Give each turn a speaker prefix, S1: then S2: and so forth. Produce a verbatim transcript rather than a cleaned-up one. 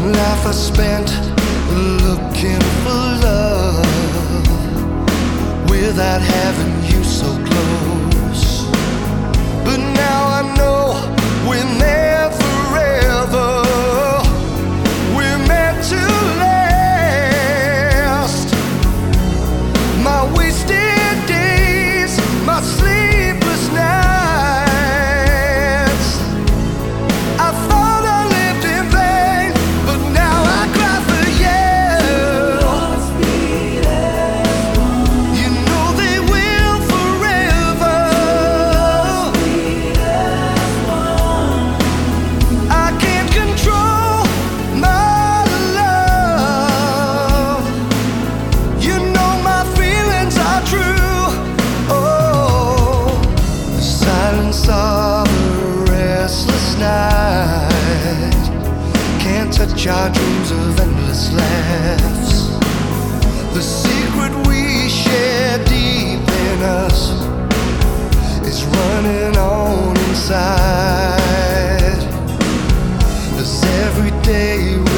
S1: life I spent looking for love without having you so close. But now I know we're there forever. We're meant to last. My wasted days, my sleepless nights, I thought I lived in vain, but now I cry for you. You know they will forever. I can't control my love. You know my feelings are true. Oh, the silence of a restless night can't touch our dreams of endless laughs. The secret we share deep in us is running on inside. As every day